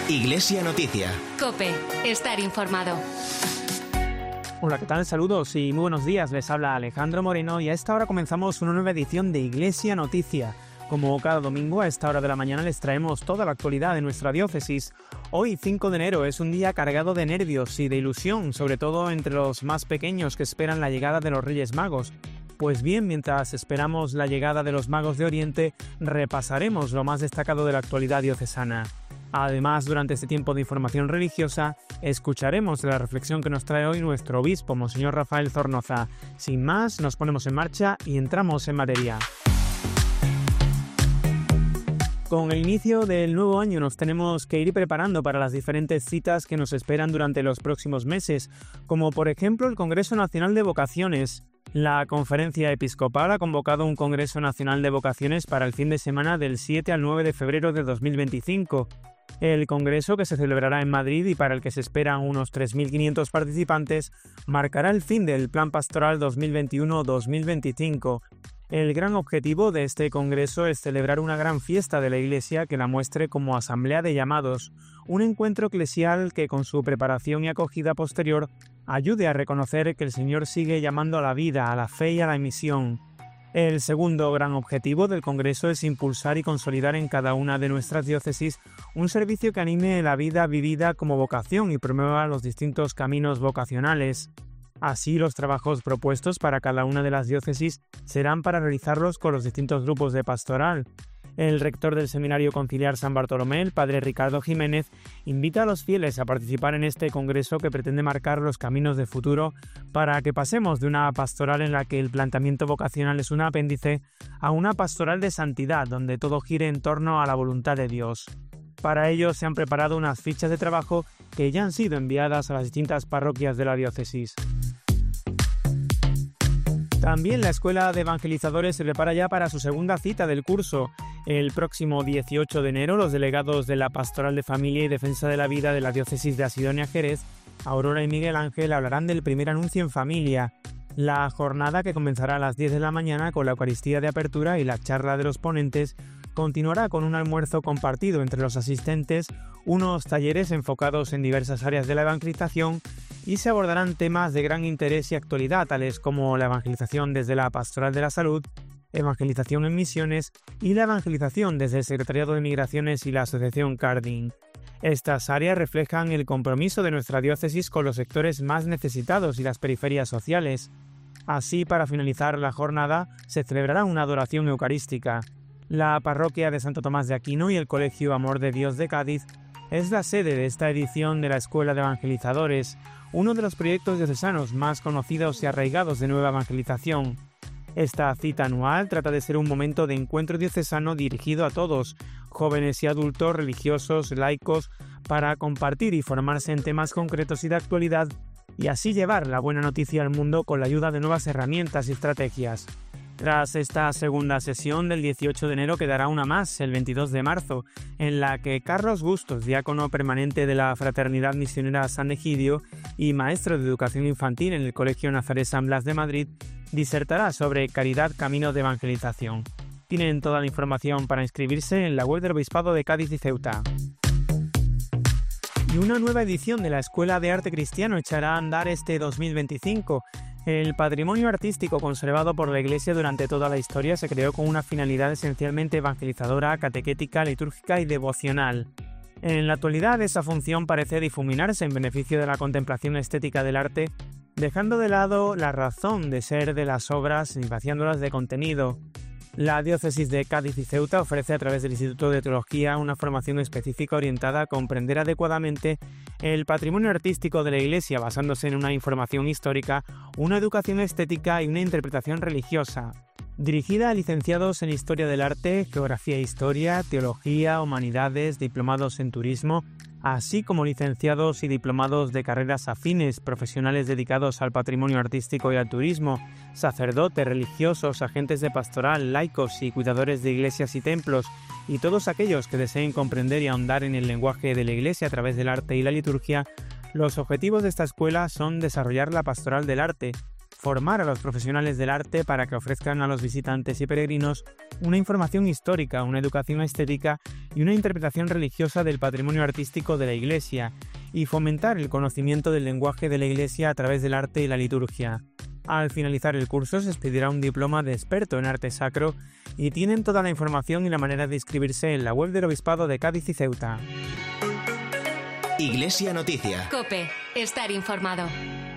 Iglesia Noticia. COPE. Estar informado. Hola, ¿qué tal? Saludos y muy buenos días. Les habla Alejandro Moreno y a esta hora comenzamos una nueva edición de Iglesia Noticia. Como cada domingo a esta hora de la mañana les traemos toda la actualidad de nuestra diócesis. Hoy, 5 de enero, es un día cargado de nervios y de ilusión, sobre todo entre los más pequeños que esperan la llegada de los Reyes Magos. Pues bien, mientras esperamos la llegada de los Magos de Oriente, repasaremos lo más destacado de la actualidad diocesana. Además, durante este tiempo de información religiosa, escucharemos la reflexión que nos trae hoy nuestro obispo, Monseñor Rafael Zornoza. Sin más, nos ponemos en marcha y entramos en materia. Con el inicio del nuevo año nos tenemos que ir preparando para las diferentes citas que nos esperan durante los próximos meses, como por ejemplo el Congreso Nacional de Vocaciones. La Conferencia Episcopal ha convocado un Congreso Nacional de Vocaciones para el fin de semana del 7 al 9 de febrero de 2025. El congreso, que se celebrará en Madrid y para el que se esperan unos 3.500 participantes, marcará el fin del Plan Pastoral 2021-2025. El gran objetivo de este congreso es celebrar una gran fiesta de la Iglesia que la muestre como asamblea de llamados, un encuentro eclesial que con su preparación y acogida posterior ayude a reconocer que el Señor sigue llamando a la vida, a la fe y a la misión. El segundo gran objetivo del Congreso es impulsar y consolidar en cada una de nuestras diócesis un servicio que anime la vida vivida como vocación y promueva los distintos caminos vocacionales. Así, los trabajos propuestos para cada una de las diócesis serán para realizarlos con los distintos grupos de pastoral. El rector del Seminario Conciliar San Bartolomé, el padre Ricardo Jiménez, invita a los fieles a participar en este congreso que pretende marcar los caminos de futuro para que pasemos de una pastoral en la que el planteamiento vocacional es un apéndice a una pastoral de santidad donde todo gire en torno a la voluntad de Dios. Para ello se han preparado unas fichas de trabajo que ya han sido enviadas a las distintas parroquias de la diócesis. También la Escuela de Evangelizadores se prepara ya para su segunda cita del curso. El próximo 18 de enero, los delegados de la Pastoral de Familia y Defensa de la Vida de la Diócesis de Asidonia-Jerez, Aurora y Miguel Ángel, hablarán del primer anuncio en familia. La jornada, que comenzará a las 10 de la mañana con la Eucaristía de apertura y la charla de los ponentes, continuará con un almuerzo compartido entre los asistentes, unos talleres enfocados en diversas áreas de la evangelización y se abordarán temas de gran interés y actualidad, tales como la evangelización desde la Pastoral de la Salud, evangelización en misiones y la evangelización desde el Secretariado de Migraciones y la Asociación Carding. Estas áreas reflejan el compromiso de nuestra diócesis con los sectores más necesitados y las periferias sociales. Así, para finalizar la jornada, se celebrará una adoración eucarística. La parroquia de Santo Tomás de Aquino y el Colegio Amor de Dios de Cádiz es la sede de esta edición de la Escuela de Evangelizadores, uno de los proyectos diocesanos más conocidos y arraigados de nueva evangelización. Esta cita anual trata de ser un momento de encuentro diocesano dirigido a todos, jóvenes y adultos, religiosos, laicos, para compartir y formarse en temas concretos y de actualidad, y así llevar la buena noticia al mundo con la ayuda de nuevas herramientas y estrategias. Tras esta segunda sesión del 18 de enero quedará una más, el 22 de marzo, en la que Carlos Bustos, diácono permanente de la Fraternidad Misionera San Egidio y maestro de educación infantil en el Colegio Nazaret San Blas de Madrid, disertará sobre caridad, camino de evangelización. Tienen toda la información para inscribirse en la web del Obispado de Cádiz y Ceuta. Y una nueva edición de la Escuela de Arte Cristiano echará a andar este 2025. El patrimonio artístico conservado por la Iglesia durante toda la historia se creó con una finalidad esencialmente evangelizadora, catequética, litúrgica y devocional. En la actualidad, esa función parece difuminarse en beneficio de la contemplación estética del arte, dejando de lado la razón de ser de las obras y vaciándolas de contenido. La diócesis de Cádiz y Ceuta ofrece a través del Instituto de Teología una formación específica orientada a comprender adecuadamente el patrimonio artístico de la Iglesia, basándose en una información histórica, una educación estética y una interpretación religiosa. Dirigida a licenciados en Historia del Arte, Geografía e Historia, Teología, Humanidades, diplomados en Turismo, así como licenciados y diplomados de carreras afines, profesionales dedicados al patrimonio artístico y al turismo, sacerdotes, religiosos, agentes de pastoral, laicos y cuidadores de iglesias y templos, y todos aquellos que deseen comprender y ahondar en el lenguaje de la Iglesia a través del arte y la liturgia. Los objetivos de esta escuela son desarrollar la pastoral del arte, formar a los profesionales del arte para que ofrezcan a los visitantes y peregrinos una información histórica, una educación estética y una interpretación religiosa del patrimonio artístico de la Iglesia, y fomentar el conocimiento del lenguaje de la Iglesia a través del arte y la liturgia. Al finalizar el curso se expedirá un diploma de experto en arte sacro y tienen toda la información y la manera de inscribirse en la web del Obispado de Cádiz y Ceuta. Iglesia Noticia. COPE. Estar informado.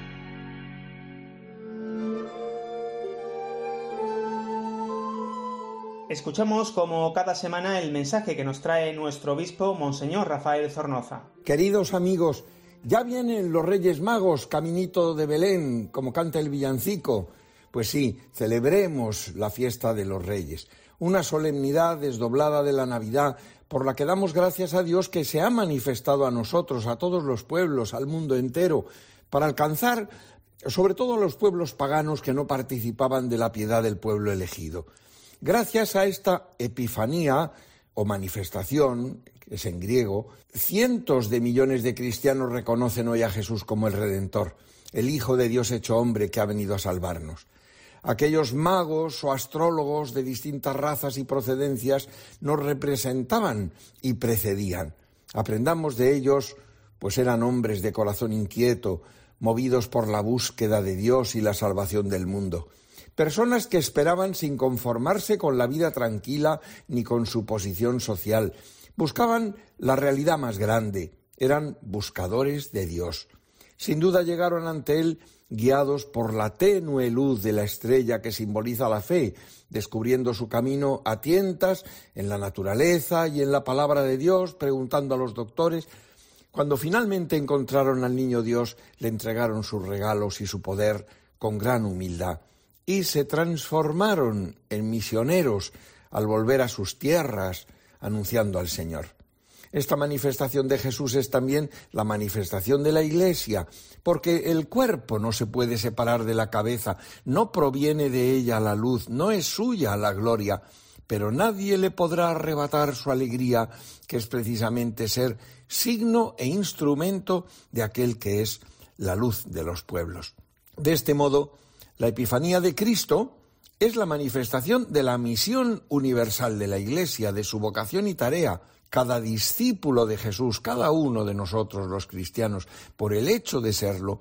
Escuchamos como cada semana el mensaje que nos trae nuestro obispo, Monseñor Rafael Zornoza. Queridos amigos, ya vienen los Reyes Magos, caminito de Belén, como canta el villancico. Pues sí, celebremos la fiesta de los Reyes, una solemnidad desdoblada de la Navidad, por la que damos gracias a Dios que se ha manifestado a nosotros, a todos los pueblos, al mundo entero, para alcanzar sobre todo a los pueblos paganos que no participaban de la piedad del pueblo elegido. Gracias a esta epifanía o manifestación, que es en griego, cientos de millones de cristianos reconocen hoy a Jesús como el Redentor, el Hijo de Dios hecho hombre que ha venido a salvarnos. Aquellos magos o astrólogos de distintas razas y procedencias nos representaban y precedían. Aprendamos de ellos, pues eran hombres de corazón inquieto, movidos por la búsqueda de Dios y la salvación del mundo. Personas que esperaban sin conformarse con la vida tranquila ni con su posición social. Buscaban la realidad más grande. Eran buscadores de Dios. Sin duda llegaron ante Él guiados por la tenue luz de la estrella que simboliza la fe, descubriendo su camino a tientas en la naturaleza y en la palabra de Dios, preguntando a los doctores. Cuando finalmente encontraron al niño Dios, le entregaron sus regalos y su poder con gran humildad. Y se transformaron en misioneros al volver a sus tierras, anunciando al Señor. Esta manifestación de Jesús es también la manifestación de la Iglesia, porque el cuerpo no se puede separar de la cabeza, no proviene de ella la luz, no es suya la gloria, pero nadie le podrá arrebatar su alegría, que es precisamente ser signo e instrumento de aquel que es la luz de los pueblos. De este modo, la Epifanía de Cristo es la manifestación de la misión universal de la Iglesia, de su vocación y tarea. Cada discípulo de Jesús, cada uno de nosotros los cristianos, por el hecho de serlo,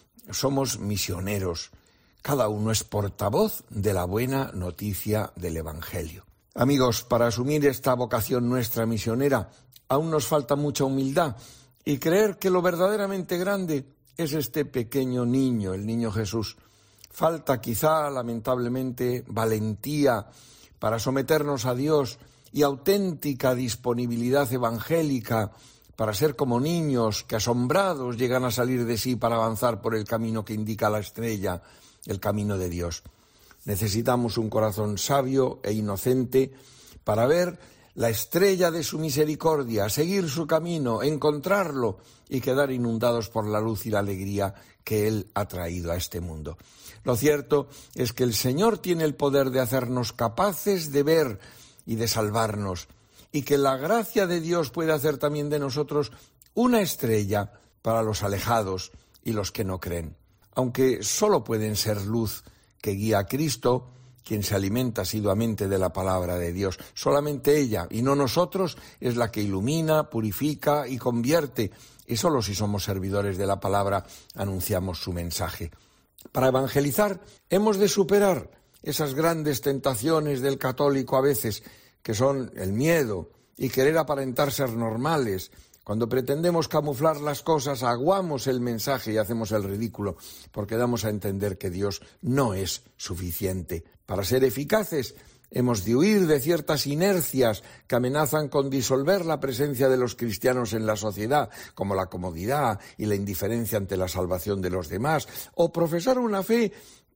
somos misioneros. Cada uno es portavoz de la buena noticia del Evangelio. Amigos, para asumir esta vocación nuestra misionera, aún nos falta mucha humildad y creer que lo verdaderamente grande es este pequeño niño, el niño Jesús. Falta quizá, lamentablemente, valentía para someternos a Dios y auténtica disponibilidad evangélica para ser como niños que asombrados llegan a salir de sí para avanzar por el camino que indica la estrella, el camino de Dios. Necesitamos un corazón sabio e inocente para ver la estrella de su misericordia, seguir su camino, encontrarlo y quedar inundados por la luz y la alegría que Él ha traído a este mundo. Lo cierto es que el Señor tiene el poder de hacernos capaces de ver y de salvarnos, y que la gracia de Dios puede hacer también de nosotros una estrella para los alejados y los que no creen. Aunque solo pueden ser luz que guía a Cristo, quien se alimenta asiduamente de la palabra de Dios. Solamente ella, y no nosotros, es la que ilumina, purifica y convierte, y solo si somos servidores de la palabra anunciamos su mensaje. Para evangelizar hemos de superar esas grandes tentaciones del católico a veces, que son el miedo y querer aparentar ser normales. Cuando pretendemos camuflar las cosas, aguamos el mensaje y hacemos el ridículo, porque damos a entender que Dios no es suficiente. Para ser eficaces, hemos de huir de ciertas inercias que amenazan con disolver la presencia de los cristianos en la sociedad, como la comodidad y la indiferencia ante la salvación de los demás, o profesar una fe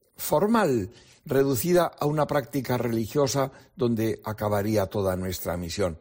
formal, reducida a una práctica religiosa donde acabaría toda nuestra misión,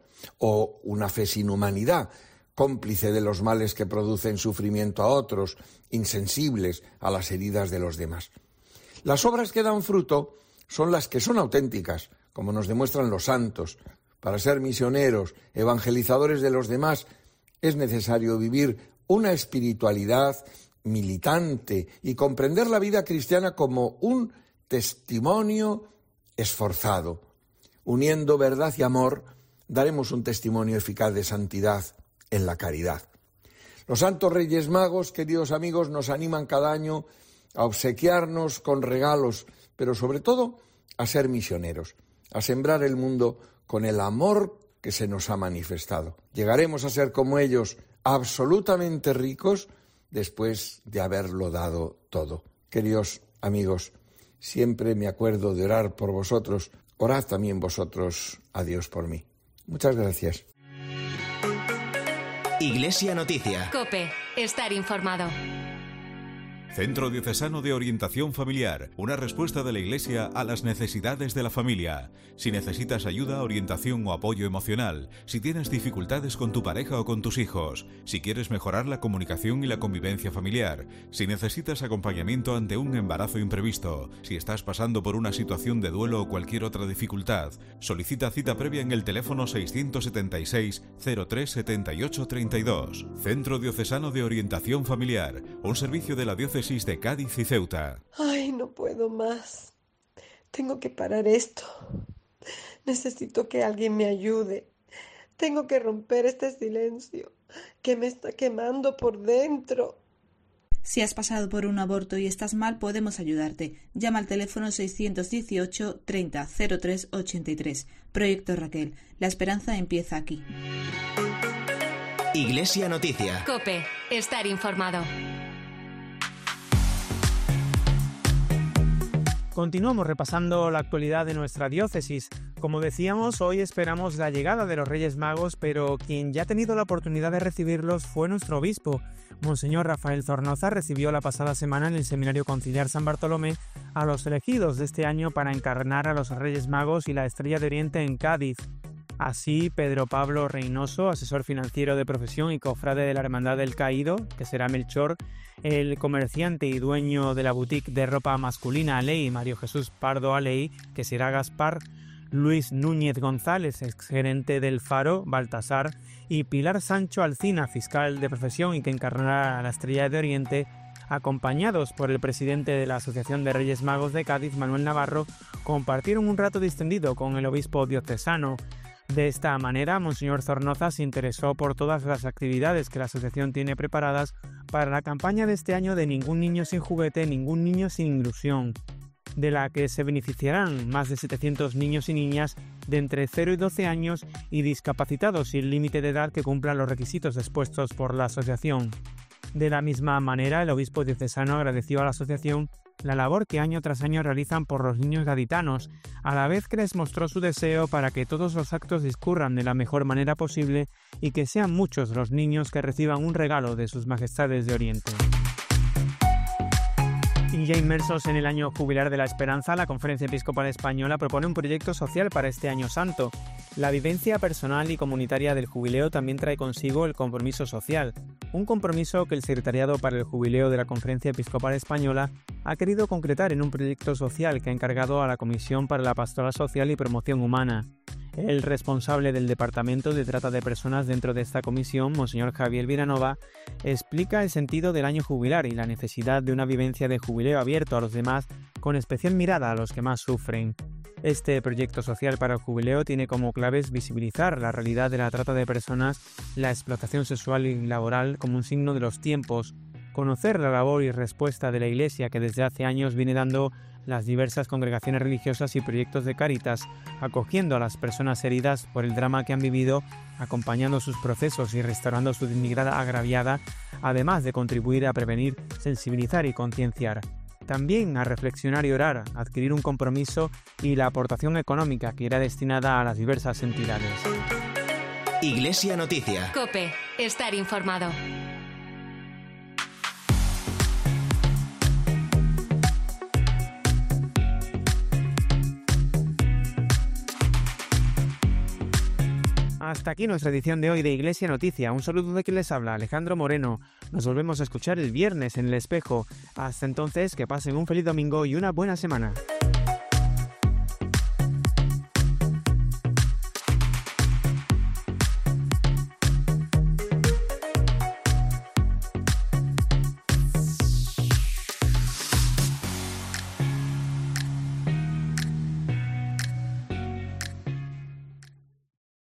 o una fe sin humanidad, cómplice de los males que producen sufrimiento a otros, insensibles a las heridas de los demás. Las obras que dan fruto son las que son auténticas, como nos demuestran los santos. Para ser misioneros, evangelizadores de los demás, es necesario vivir una espiritualidad militante y comprender la vida cristiana como un testimonio esforzado. Uniendo verdad y amor, daremos un testimonio eficaz de santidad en la caridad. Los Santos Reyes Magos, queridos amigos, nos animan cada año a obsequiarnos con regalos, pero sobre todo a ser misioneros, a sembrar el mundo con el amor que se nos ha manifestado. Llegaremos a ser como ellos, absolutamente ricos, después de haberlo dado todo. Queridos amigos, siempre me acuerdo de orar por vosotros. Orad también vosotros a Dios por mí. Muchas gracias. Iglesia Noticia. COPE. Estar informado. Centro Diocesano de Orientación Familiar, una respuesta de la Iglesia a las necesidades de la familia. Si necesitas ayuda, orientación o apoyo emocional, si tienes dificultades con tu pareja o con tus hijos, si quieres mejorar la comunicación y la convivencia familiar, si necesitas acompañamiento ante un embarazo imprevisto, si estás pasando por una situación de duelo o cualquier otra dificultad, solicita cita previa en el teléfono 676 03 78 32. Centro Diocesano de Orientación Familiar, un servicio de la Diócesis de Cádiz y Ceuta. Ay, no puedo más. Tengo que parar esto. Necesito que alguien me ayude. Tengo que romper este silencio que me está quemando por dentro. Si has pasado por un aborto y estás mal, podemos ayudarte. Llama al teléfono 618 30 03 83. Proyecto Raquel. La esperanza empieza aquí. Iglesia Noticia. COPE. Estar informado. Continuamos repasando la actualidad de nuestra diócesis. Como decíamos, hoy esperamos la llegada de los Reyes Magos, pero quien ya ha tenido la oportunidad de recibirlos fue nuestro obispo. Monseñor Rafael Zornoza recibió la pasada semana en el Seminario Conciliar San Bartolomé a los elegidos de este año para encarnar a los Reyes Magos y la Estrella de Oriente en Cádiz. Así, Pedro Pablo Reynoso, asesor financiero de profesión y cofrade de la Hermandad del Caído, que será Melchor, el comerciante y dueño de la boutique de ropa masculina Aley, Mario Jesús Pardo Aley, que será Gaspar, Luis Núñez González, exgerente del Faro, Baltasar, y Pilar Sancho Alcina, fiscal de profesión y que encarnará a la Estrella de Oriente, acompañados por el presidente de la Asociación de Reyes Magos de Cádiz, Manuel Navarro, compartieron un rato distendido con el obispo diocesano. De esta manera, Monseñor Zornoza se interesó por todas las actividades que la asociación tiene preparadas para la campaña de este año de Ningún niño sin juguete, ningún niño sin ilusión, de la que se beneficiarán más de 700 niños y niñas de entre 0 y 12 años y discapacitados sin límite de edad que cumplan los requisitos expuestos por la asociación. De la misma manera, el obispo diocesano agradeció a la asociación la labor que año tras año realizan por los niños gaditanos, a la vez que les mostró su deseo para que todos los actos discurran de la mejor manera posible y que sean muchos los niños que reciban un regalo de sus majestades de Oriente. Y ya inmersos en el año jubilar de la esperanza, la Conferencia Episcopal Española propone un proyecto social para este año santo. La vivencia personal y comunitaria del jubileo también trae consigo el compromiso social, un compromiso que el Secretariado para el Jubileo de la Conferencia Episcopal Española ha querido concretar en un proyecto social que ha encargado a la Comisión para la Pastoral Social y Promoción Humana. El responsable del Departamento de Trata de Personas dentro de esta comisión, Monseñor Javier Vilanova, explica el sentido del año jubilar y la necesidad de una vivencia de jubileo abierto a los demás, con especial mirada a los que más sufren. Este proyecto social para el jubileo tiene como claves visibilizar la realidad de la trata de personas, la explotación sexual y laboral como un signo de los tiempos, conocer la labor y respuesta de la Iglesia que desde hace años viene dando las diversas congregaciones religiosas y proyectos de Cáritas, acogiendo a las personas heridas por el drama que han vivido, acompañando sus procesos y restaurando su dignidad agraviada, además de contribuir a prevenir, sensibilizar y concienciar. También a reflexionar y orar, adquirir un compromiso y la aportación económica que irá destinada a las diversas entidades. Iglesia Noticia. COPE. Estar informado. Hasta aquí nuestra edición de hoy de Iglesia Noticia. Un saludo de quien les habla, Alejandro Moreno. Nos volvemos a escuchar el viernes en El Espejo. Hasta entonces, que pasen un feliz domingo y una buena semana.